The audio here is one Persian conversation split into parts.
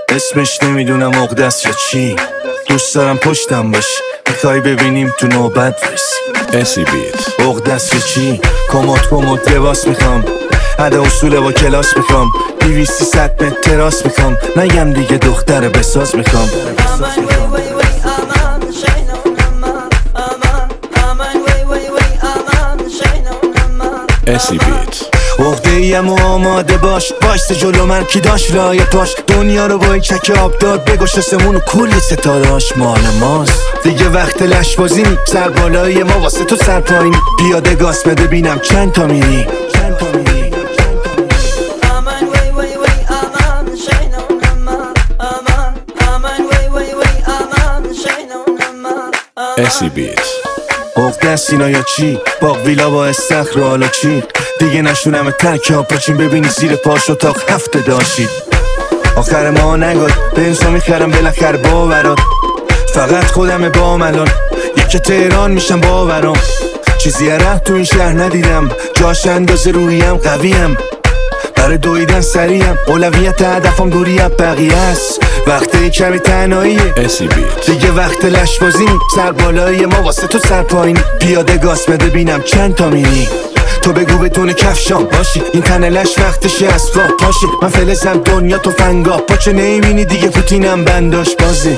اسمش نمیدونم عقده‌ست یا چی. دوست دارم پشتم باشی، میخوای ببینیم تو نوبت وایسی. SC Beat عقده‌ست یا چی؟ کمد لباس میخوام، ادا اصول با کلاس میخوام، 200-300 متر تراس میخوام، نگم دیگه دختر بساز میخوام. SC Beat عقده‌ایم و آماده باش، وایس جلو من کی داشت رای پاش. دنیا رو با این چک آب داد، بگوش اسمون و کلی ستارهاش مال ماست. دیگه وقت لشبازی نی، سر بالای ما واسه تو سر پایینی. پیاده گاز بده بینم چند تا میری. SC Beat عقده‌ست اینا یا چی؟ باغ ویلا با استخر حالا چی؟ دیگه نشونم ترک ها پاچین، ببینی زیر پاش اتاق هفته داشتید. آخر ما نگاد به انسان میخرم بالاخره باورات. فقط خودم با ملان، یکی تهران میشم باورام. چیزی ره تو این شهر ندیدم، جاش اندازه رویم قویم. برای دویدن سریم، اولویت هدفم دوری از بقیه است. وقتی کمی تنهاییه SC Beat دیگه وقت لشبازی نی، سر بالای ما واسه تو سر پایینی. پیاده گاز بده بینم چند تا میری. تو بگو بدون کفشام باشی، این تنه لش وقتشه از راه پاشی. من فلزم دنیا تو فنگا، پاچه نمیبینی دیگه پوتینم بنداش بازی.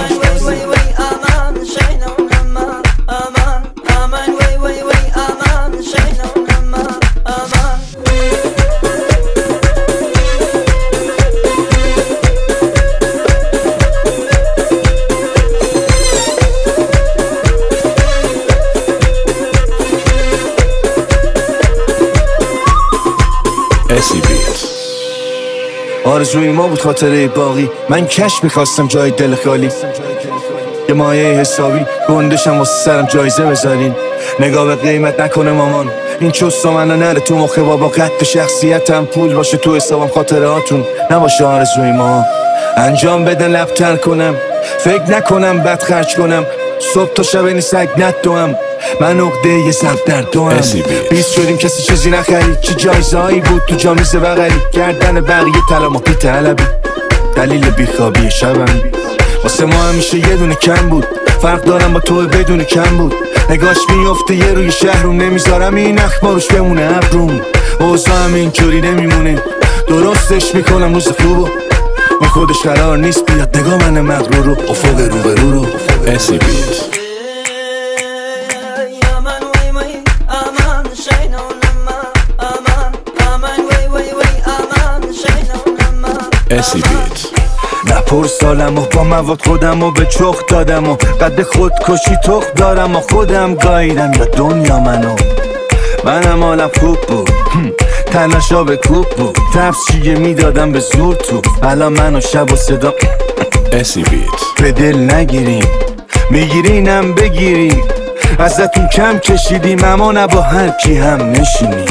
SC Beat آرزوی ما بود خاطره باقی، من کش میخواستم جای دل خالی. یه مایه حسابی گندشم واسه سرم جایزه بذارین. نگاه به قیمت نکنه مامان، این چوستا منو نره تو مخه بابا. قد شخصیتم پول باشه تو حسابم، خاطراتون نباشه آرزوی ما. انجام بدن لبتر کنم، فکر نکنم بد خرج کنم. صبح تا شب این سگ ندوم، من عقده یه زب در دوم. SC Beat 20 شدیم کسی چیزی نخرید، چه جایزه‌ای بود تو جامیز بغلی. گردن بقیه طلا ما پی طلبی، دلیل بیخوابی شبم. واسه ما همیشه یه دونه کم بود، فرق دارم با تو بدون کم بود. نگاش میفته یه روی شهرم، نمیذارم این اخباروش بمونه ابروم. اوضاع هم اینجوری نمیمونه، درستش میکنم روز خوبو. اون خودش قرار نیست بیاد نگاه من مغرور رو، افق روبرو رو. SC Beat SC Beat نپر سالم و با مواد خودم و به چخ دادم و قد خودکشی تخ دارم و خودم گاییدم یا دنیا منم حالم خوب بود، تنشا به کوب بود. تفسیه میدادم به زور تو، الان منو شب و صدا. SC Beat به دل نگیریم، میگیرینم بگیریم. ازتون کم کشیدیم اما نه با هر کی هم نشینیم.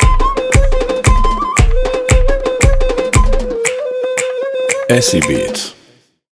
SC Beat